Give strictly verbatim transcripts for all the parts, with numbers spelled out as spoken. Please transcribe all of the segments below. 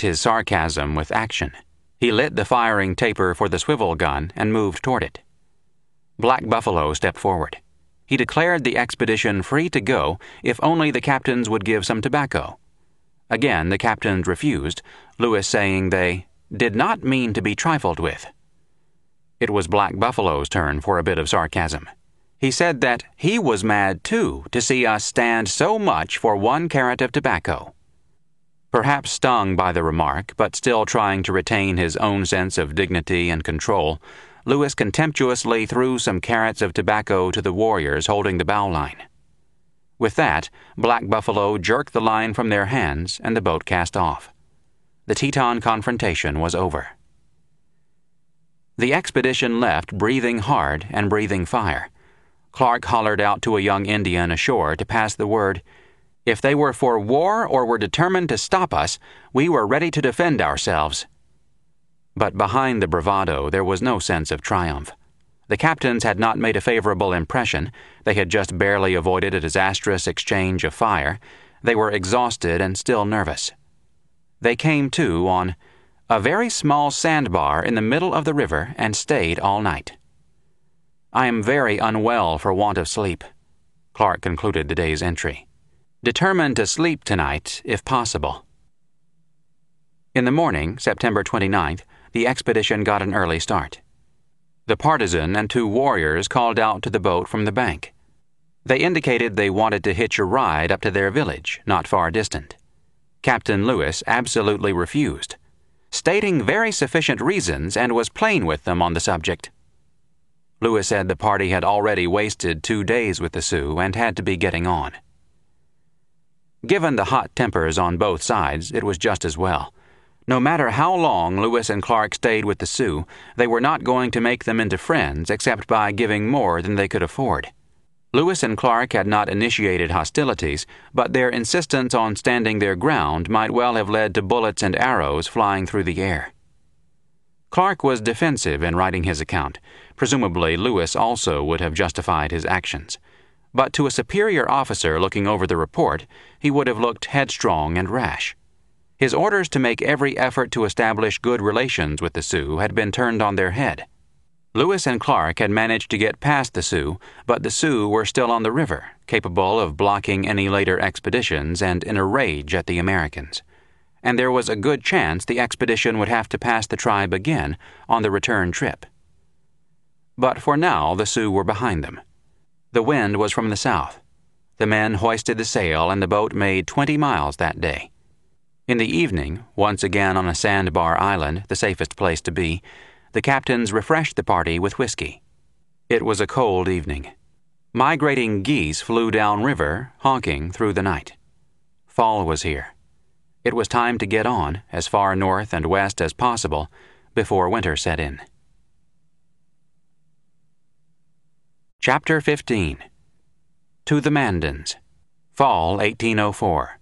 his sarcasm with action. He lit the firing taper for the swivel gun and moved toward it. Black Buffalo stepped forward. He declared the expedition free to go if only the captains would give some tobacco. Again, the captains refused, Lewis saying they did not mean to be trifled with. It was Black Buffalo's turn for a bit of sarcasm. He said that he was mad, too, to see us stand so much for one carrot of tobacco. Perhaps stung by the remark, but still trying to retain his own sense of dignity and control, Lewis contemptuously threw some carrots of tobacco to the warriors holding the bowline. With that, Black Buffalo jerked the line from their hands, and the boat cast off. The Teton confrontation was over. The expedition left breathing hard and breathing fire. Clark hollered out to a young Indian ashore to pass the word, "If they were for war or were determined to stop us, we were ready to defend ourselves." But behind the bravado there was no sense of triumph. The captains had not made a favorable impression. They had just barely avoided a disastrous exchange of fire. They were exhausted and still nervous. They came to on a very small sandbar in the middle of the river and stayed all night. "I am very unwell for want of sleep," Clark concluded the day's entry. "Determined to sleep tonight, if possible." In the morning, September twenty-ninth, the expedition got an early start. The partisan and two warriors called out to the boat from the bank. They indicated they wanted to hitch a ride up to their village, not far distant. Captain Lewis absolutely refused, stating very sufficient reasons, and was plain with them on the subject. Lewis said the party had already wasted two days with the Sioux and had to be getting on. Given the hot tempers on both sides, it was just as well. No matter how long Lewis and Clark stayed with the Sioux, they were not going to make them into friends except by giving more than they could afford. Lewis and Clark had not initiated hostilities, but their insistence on standing their ground might well have led to bullets and arrows flying through the air. Clark was defensive in writing his account. Presumably, Lewis also would have justified his actions. But to a superior officer looking over the report, he would have looked headstrong and rash. His orders to make every effort to establish good relations with the Sioux had been turned on their head. Lewis and Clark had managed to get past the Sioux, but the Sioux were still on the river, capable of blocking any later expeditions and in a rage at the Americans. And there was a good chance the expedition would have to pass the tribe again on the return trip. But for now, the Sioux were behind them. The wind was from the south. The men hoisted the sail, and the boat made twenty miles that day. In the evening, once again on a sandbar island, the safest place to be, the captains refreshed the party with whiskey. It was a cold evening. Migrating geese flew downriver, honking through the night. Fall was here. It was time to get on, as far north and west as possible, before winter set in. Chapter fifteen. To the Mandans. Fall eighteen oh four.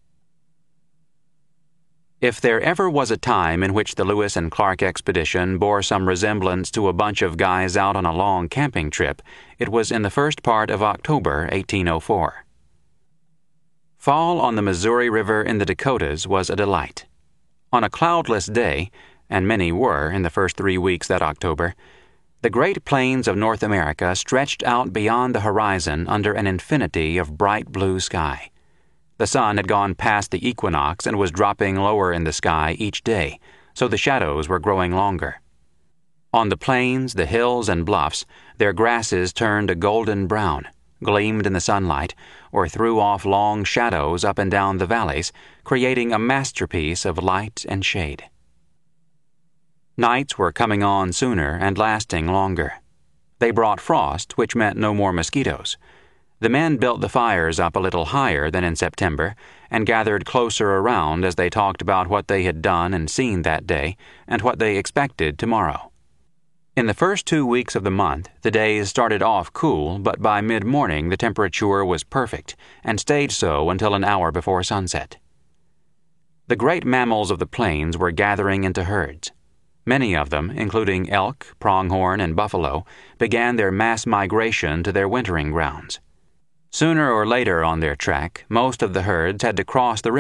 If there ever was a time in which the Lewis and Clark expedition bore some resemblance to a bunch of guys out on a long camping trip, it was in the first part of October eighteen oh four. Fall on the Missouri River in the Dakotas was a delight. On a cloudless day, and many were in the first three weeks that October, the Great Plains of North America stretched out beyond the horizon under an infinity of bright blue sky. The sun had gone past the equinox and was dropping lower in the sky each day, so the shadows were growing longer. On the plains, the hills, and bluffs, their grasses turned a golden brown, gleamed in the sunlight, or threw off long shadows up and down the valleys, creating a masterpiece of light and shade. Nights were coming on sooner and lasting longer. They brought frost, which meant no more mosquitoes. The men built the fires up a little higher than in September and gathered closer around as they talked about what they had done and seen that day and what they expected tomorrow. In the first two weeks of the month, the days started off cool, but by mid-morning the temperature was perfect and stayed so until an hour before sunset. The great mammals of the plains were gathering into herds. Many of them, including elk, pronghorn, and buffalo, began their mass migration to their wintering grounds. Sooner or later on their trek, most of the herds had to cross the river,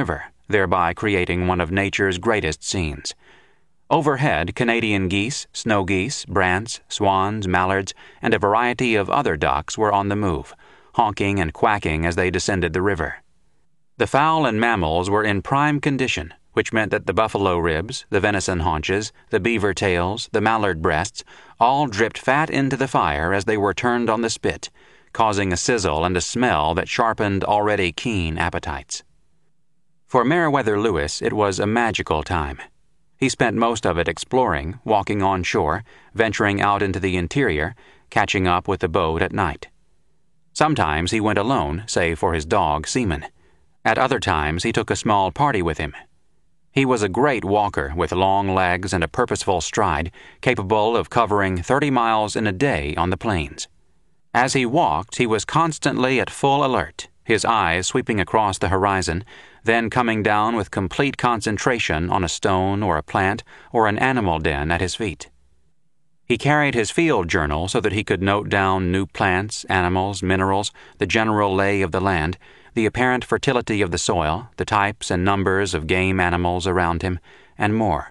thereby creating one of nature's greatest scenes. Overhead, Canadian geese, snow geese, brants, swans, mallards, and a variety of other ducks were on the move, honking and quacking as they descended the river. The fowl and mammals were in prime condition, which meant that the buffalo ribs, the venison haunches, the beaver tails, the mallard breasts, all dripped fat into the fire as they were turned on the spit, causing a sizzle and a smell that sharpened already keen appetites. For Meriwether Lewis, it was a magical time. He spent most of it exploring, walking on shore, venturing out into the interior, catching up with the boat at night. Sometimes he went alone, save for his dog, Seaman. At other times he took a small party with him. He was a great walker with long legs and a purposeful stride, capable of covering thirty miles in a day on the plains. As he walked, he was constantly at full alert, his eyes sweeping across the horizon, then coming down with complete concentration on a stone or a plant or an animal den at his feet. He carried his field journal so that he could note down new plants, animals, minerals, the general lay of the land, the apparent fertility of the soil, the types and numbers of game animals around him, and more.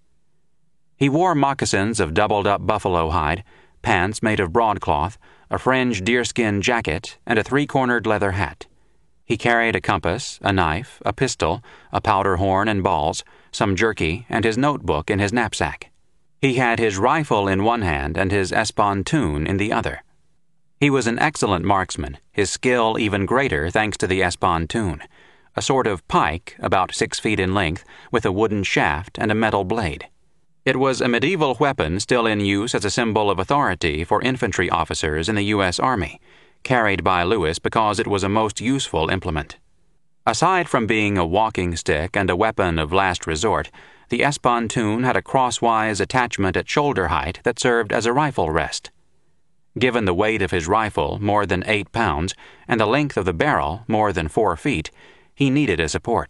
He wore moccasins of doubled-up buffalo hide, pants made of broadcloth, a fringed deerskin jacket, and a three-cornered leather hat. He carried a compass, a knife, a pistol, a powder horn and balls, some jerky, and his notebook in his knapsack. He had his rifle in one hand and his espontoon in the other. He was an excellent marksman, his skill even greater thanks to the espontoon, a sort of pike about six feet in length with a wooden shaft and a metal blade. It was a medieval weapon still in use as a symbol of authority for infantry officers in the U S Army, carried by Lewis because it was a most useful implement. Aside from being a walking stick and a weapon of last resort, the espontoon had a crosswise attachment at shoulder height that served as a rifle rest. Given the weight of his rifle, more than eight pounds, and the length of the barrel, more than four feet, he needed a support.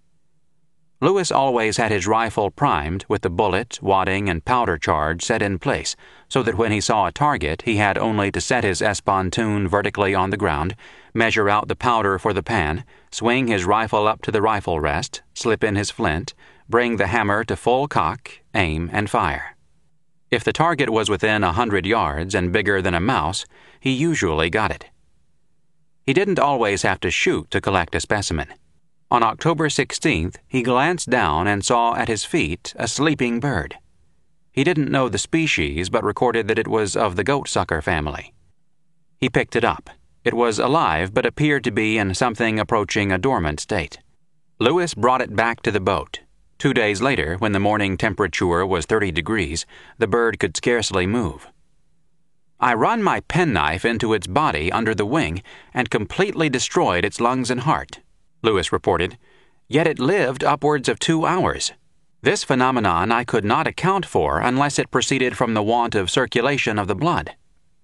Lewis always had his rifle primed with the bullet, wadding, and powder charge set in place, so that when he saw a target he had only to set his espontoon vertically on the ground, measure out the powder for the pan, swing his rifle up to the rifle rest, slip in his flint, bring the hammer to full cock, aim, and fire. If the target was within a hundred yards and bigger than a mouse, he usually got it. He didn't always have to shoot to collect a specimen. On October sixteenth, he glanced down and saw at his feet a sleeping bird. He didn't know the species but recorded that it was of the goatsucker family. He picked it up. It was alive but appeared to be in something approaching a dormant state. Lewis brought it back to the boat. Two days later, when the morning temperature was thirty degrees, the bird could scarcely move. I run my penknife into its body under the wing and completely destroyed its lungs and heart, Lewis reported, yet it lived upwards of two hours. This phenomenon I could not account for unless it proceeded from the want of circulation of the blood.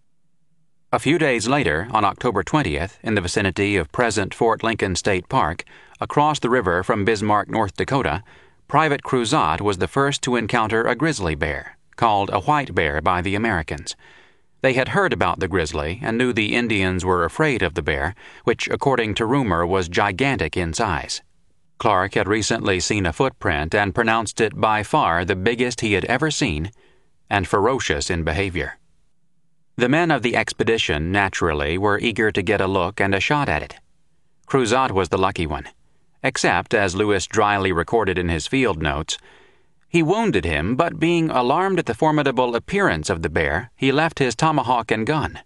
A few days later, on October twentieth, in the vicinity of present Fort Lincoln State Park, across the river from Bismarck, North Dakota, Private Cruzat was the first to encounter a grizzly bear, called a white bear by the Americans. They had heard about the grizzly and knew the Indians were afraid of the bear, which, according to rumor, was gigantic in size. Clark had recently seen a footprint and pronounced it by far the biggest he had ever seen, and ferocious in behavior. The men of the expedition, naturally, were eager to get a look and a shot at it. Cruzat was the lucky one, except, as Lewis dryly recorded in his field notes, he wounded him, but being alarmed at the formidable appearance of the bear, he left his tomahawk and gun.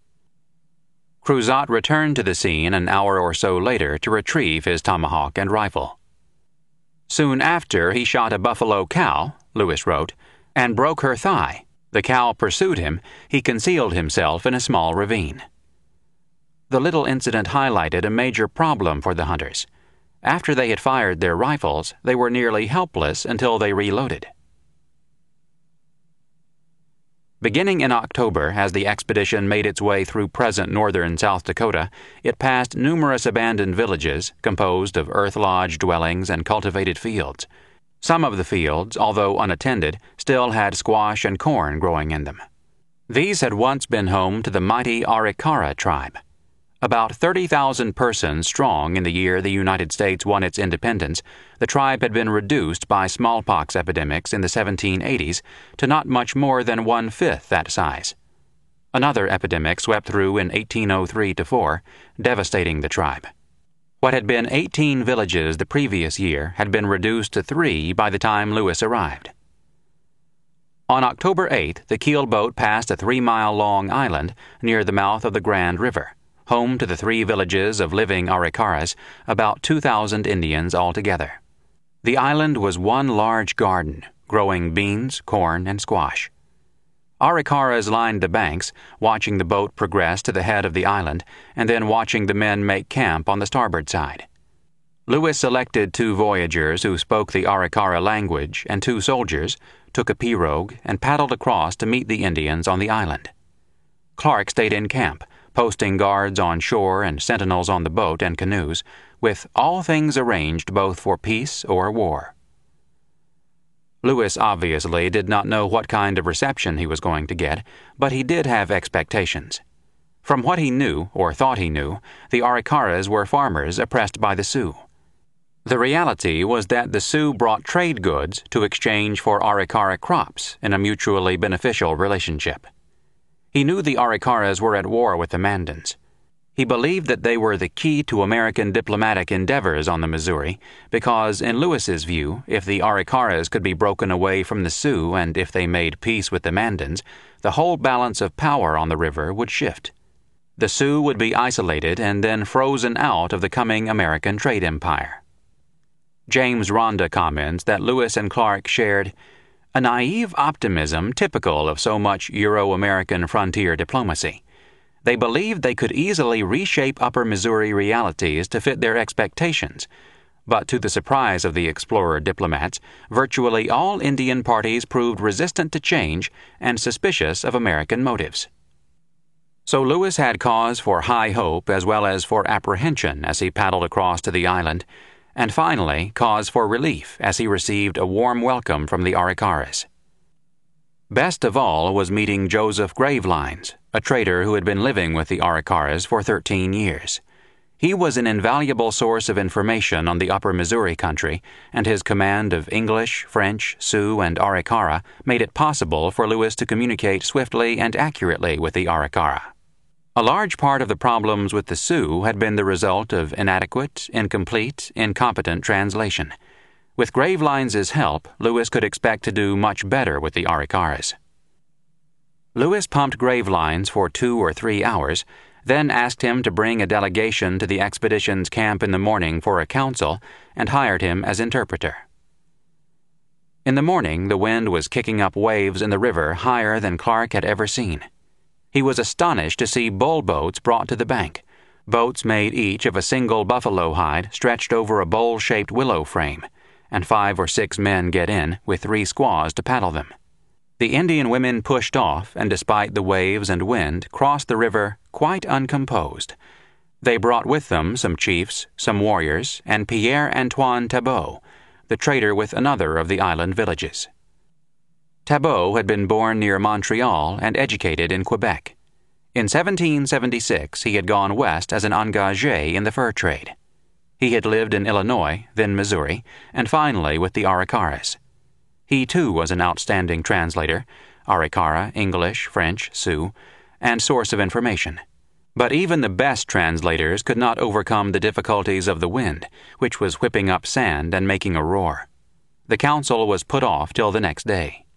Cruzat returned to the scene an hour or so later to retrieve his tomahawk and rifle. Soon after, he shot a buffalo cow, Lewis wrote, and broke her thigh. The cow pursued him. He concealed himself in a small ravine. The little incident highlighted a major problem for the hunters. After they had fired their rifles, they were nearly helpless until they reloaded. Beginning in October, as the expedition made its way through present northern South Dakota, it passed numerous abandoned villages composed of earth lodge dwellings and cultivated fields. Some of the fields, although unattended, still had squash and corn growing in them. These had once been home to the mighty Arikara tribe. About thirty thousand persons strong in the year the United States won its independence, the tribe had been reduced by smallpox epidemics in the seventeen eighties to not much more than one-fifth that size. Another epidemic swept through in eighteen oh three to four, devastating the tribe. What had been eighteen villages the previous year had been reduced to three by the time Lewis arrived. On October eighth, the keelboat passed a three-mile-long island near the mouth of the Grand River, home to the three villages of living Arikaras, about two thousand Indians altogether. The island was one large garden, growing beans, corn, and squash. Arikaras lined the banks, watching the boat progress to the head of the island, and then watching the men make camp on the starboard side. Lewis selected two voyagers who spoke the Arikara language and two soldiers, took a pirogue, and paddled across to meet the Indians on the island. Clark stayed in camp, posting guards on shore and sentinels on the boat and canoes, with all things arranged both for peace or war. Lewis obviously did not know what kind of reception he was going to get, but he did have expectations. From what he knew, or thought he knew, the Arikaras were farmers oppressed by the Sioux. The reality was that the Sioux brought trade goods to exchange for Arikara crops in a mutually beneficial relationship. He knew the Arikaras were at war with the Mandans. He believed that they were the key to American diplomatic endeavors on the Missouri because, in Lewis's view, if the Arikaras could be broken away from the Sioux and if they made peace with the Mandans, the whole balance of power on the river would shift. The Sioux would be isolated and then frozen out of the coming American trade empire. James Ronda comments that Lewis and Clark shared a naive optimism typical of so much Euro-American frontier diplomacy. They believed they could easily reshape Upper Missouri realities to fit their expectations, but to the surprise of the explorer diplomats, virtually all Indian parties proved resistant to change and suspicious of American motives. So Lewis had cause for high hope as well as for apprehension as he paddled across to the island, and finally cause for relief as he received a warm welcome from the Arikaras. Best of all was meeting Joseph Gravelines, a trader who had been living with the Arikaras for thirteen years. He was an invaluable source of information on the Upper Missouri country, and his command of English, French, Sioux, and Arikara made it possible for Lewis to communicate swiftly and accurately with the Arikara. A large part of the problems with the Sioux had been the result of inadequate, incomplete, incompetent translation. With Gravelines' help, Lewis could expect to do much better with the Arikaras. Lewis pumped Gravelines for two or three hours, then asked him to bring a delegation to the expedition's camp in the morning for a council, and hired him as interpreter. In the morning, the wind was kicking up waves in the river higher than Clark had ever seen. He was astonished to see bull boats brought to the bank, boats made each of a single buffalo hide stretched over a bowl-shaped willow frame, and five or six men get in, with three squaws to paddle them. The Indian women pushed off, and despite the waves and wind, crossed the river quite uncomposed. They brought with them some chiefs, some warriors, and Pierre-Antoine Tabot, the trader with another of the island villages. Tabot had been born near Montreal and educated in Quebec. In seventeen seventy-six, he had gone west as an engagé in the fur trade. He had lived in Illinois, then Missouri, and finally with the Arikaras. He too was an outstanding translator, Arikara, English, French, Sioux, and source of information. But even the best translators could not overcome the difficulties of the wind, which was whipping up sand and making a roar. The council was put off till the next day.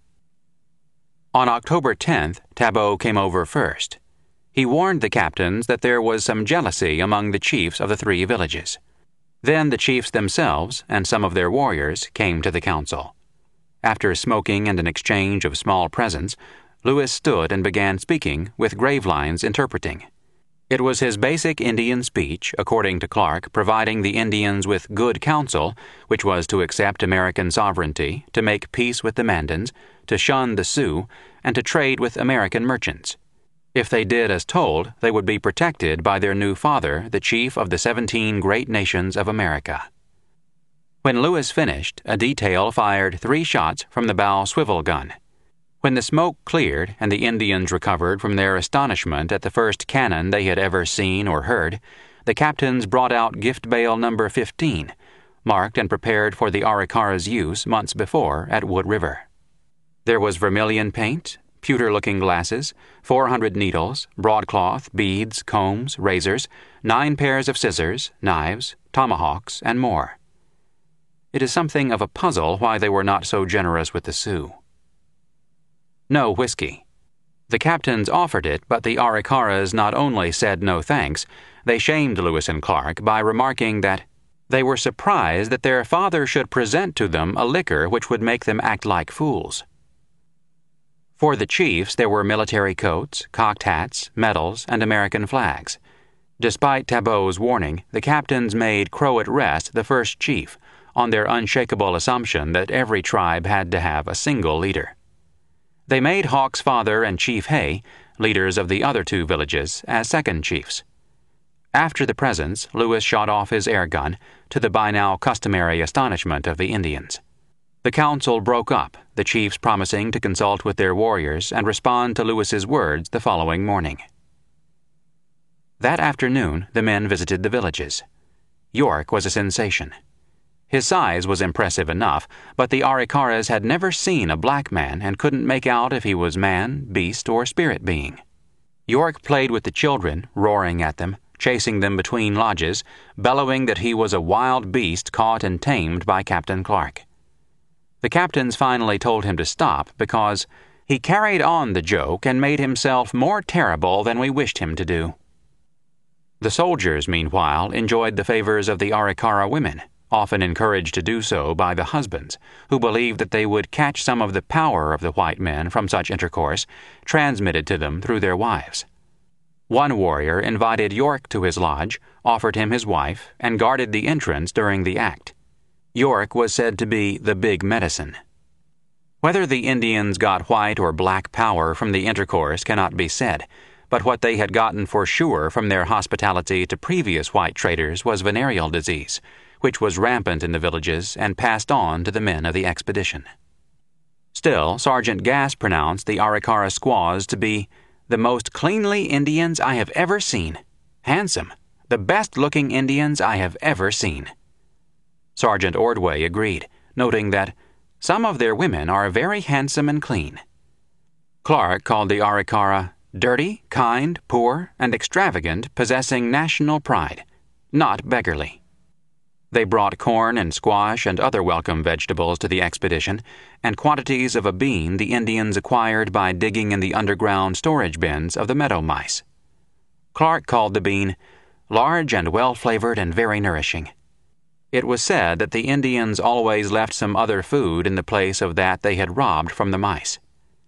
On October tenth, Tabot came over first. He warned the captains that there was some jealousy among the chiefs of the three villages. Then the chiefs themselves and some of their warriors came to the council. After smoking and an exchange of small presents, Lewis stood and began speaking, with Gravelines interpreting. It was his basic Indian speech, according to Clark, providing the Indians with good counsel, which was to accept American sovereignty, to make peace with the Mandans, to shun the Sioux, and to trade with American merchants. If they did as told, they would be protected by their new father, the chief of the seventeen great nations of America. When Lewis finished, a detail fired three shots from the bow swivel gun. When the smoke cleared and the Indians recovered from their astonishment at the first cannon they had ever seen or heard, the captains brought out gift bale number fifteen, marked and prepared for the Arikara's use months before at Wood River. There was vermilion paint, pewter-looking glasses, four hundred needles, broadcloth, beads, combs, razors, nine pairs of scissors, knives, tomahawks, and more. It is something of a puzzle why they were not so generous with the Sioux. No whiskey. The captains offered it, but the Arikaras not only said no thanks, they shamed Lewis and Clark by remarking that they were surprised that their father should present to them a liquor which would make them act like fools. For the chiefs there were military coats, cocked hats, medals, and American flags. Despite Tabot's warning, the captains made Crow at Rest the first chief, on their unshakable assumption that every tribe had to have a single leader. They made Hawk's father and Chief Hay, leaders of the other two villages, as second chiefs. After the presents, Lewis shot off his air gun, to the by now customary astonishment of the Indians. The council broke up, the chiefs promising to consult with their warriors and respond to Lewis's words the following morning. That afternoon, the men visited the villages. York was a sensation. His size was impressive enough, but the Arikaras had never seen a black man and couldn't make out if he was man, beast, or spirit being. York played with the children, roaring at them, chasing them between lodges, bellowing that he was a wild beast caught and tamed by Captain Clark. The captains finally told him to stop because he carried on the joke and made himself more terrible than we wished him to do. The soldiers, meanwhile, enjoyed the favors of the Arikara women, often encouraged to do so by the husbands, who believed that they would catch some of the power of the white men from such intercourse, transmitted to them through their wives. One warrior invited York to his lodge, offered him his wife, and guarded the entrance during the act. York was said to be the big medicine. Whether the Indians got white or black power from the intercourse cannot be said, but what they had gotten for sure from their hospitality to previous white traders was venereal disease, which was rampant in the villages and passed on to the men of the expedition. Still, Sergeant Gass pronounced the Arikara squaws to be the most cleanly Indians I have ever seen, handsome, the best-looking Indians I have ever seen. Sergeant Ordway agreed, noting that some of their women are very handsome and clean. Clark called the Arikara dirty, kind, poor, and extravagant, possessing national pride, not beggarly. They brought corn and squash and other welcome vegetables to the expedition, and quantities of a bean the Indians acquired by digging in the underground storage bins of the meadow mice. Clark called the bean large and well-flavored and very nourishing. It was said that the Indians always left some other food in the place of that they had robbed from the mice.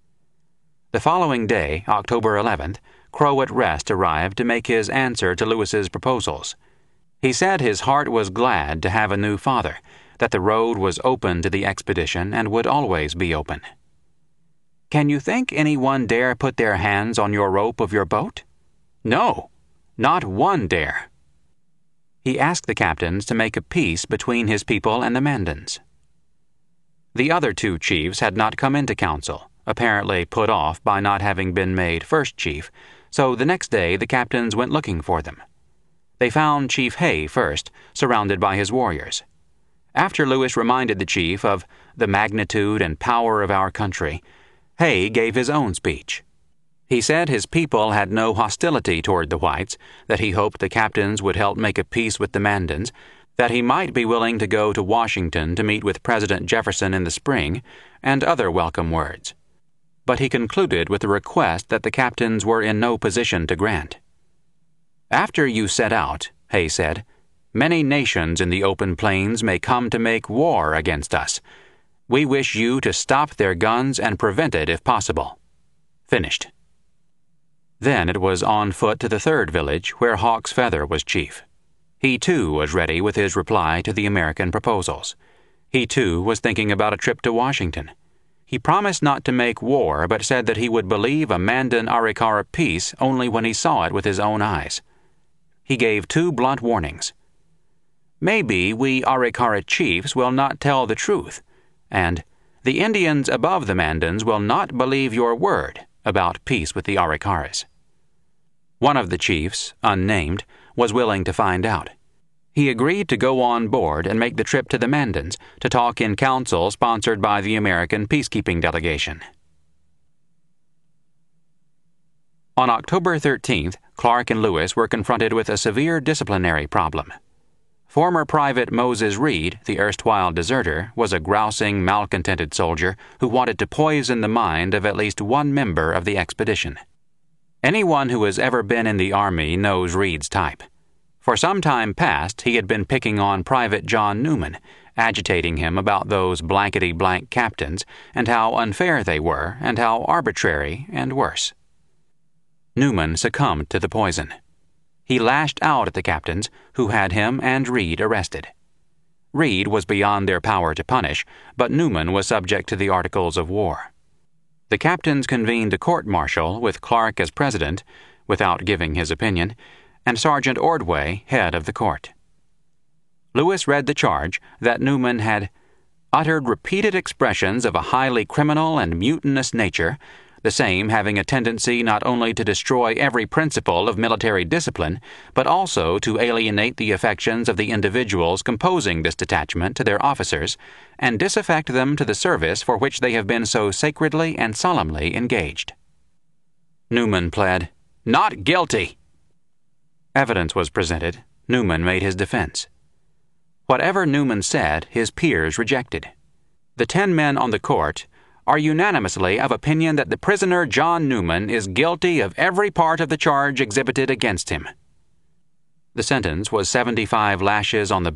The following day, October eleventh, Crow at Rest arrived to make his answer to Lewis's proposals. He said his heart was glad to have a new father, that the road was open to the expedition and would always be open. "Can you think anyone dare put their hands on your rope of your boat?" "No, not one dare." He asked the captains to make a peace between his people and the Mandans. The other two chiefs had not come into council, apparently put off by not having been made first chief, so the next day the captains went looking for them. They found Chief Hay first, surrounded by his warriors. After Lewis reminded the chief of the magnitude and power of our country, Hay gave his own speech. He said his people had no hostility toward the whites, that he hoped the captains would help make a peace with the Mandans, that he might be willing to go to Washington to meet with President Jefferson in the spring, and other welcome words. But he concluded with a request that the captains were in no position to grant. "After you set out," Hay said, "many nations in the open plains may come to make war against us. We wish you to stop their guns and prevent it if possible." Finished. Then it was on foot to the third village, where Hawk's Feather was chief. He, too, was ready with his reply to the American proposals. He, too, was thinking about a trip to Washington. He promised not to make war, but said that he would believe a Mandan-Arikara peace only when he saw it with his own eyes. He gave two blunt warnings. "Maybe we Arikara chiefs will not tell the truth," and The Indians above the Mandans will not believe your word about peace with the Arikaras. One of the chiefs, unnamed, was willing to find out. He agreed to go on board and make the trip to the Mandans to talk in council sponsored by the American peacekeeping delegation. On October thirteenth, Clark and Lewis were confronted with a severe disciplinary problem. Former Private Moses Reed, the erstwhile deserter, was a grousing, malcontented soldier who wanted to poison the mind of at least one member of the expedition. Anyone who has ever been in the Army knows Reed's type. For some time past, he had been picking on Private John Newman, agitating him about those blankety-blank captains and how unfair they were and how arbitrary and worse. Newman succumbed to the poison. He lashed out at the captains, who had him and Reed arrested. Reed was beyond their power to punish, but Newman was subject to the Articles of War. The captains convened a court-martial with Clark as president, without giving his opinion, and Sergeant Ordway head of the court. Lewis read the charge that Newman had uttered repeated expressions of a highly criminal and mutinous nature, the same having a tendency not only to destroy every principle of military discipline, but also to alienate the affections of the individuals composing this detachment to their officers, and disaffect them to the service for which they have been so sacredly and solemnly engaged. Newman pled, "Not guilty." Evidence was presented. Newman made his defense. Whatever Newman said, his peers rejected. The ten men on the court are unanimously of opinion that the prisoner John Newman is guilty of every part of the charge exhibited against him. The sentence was seventy-five lashes on the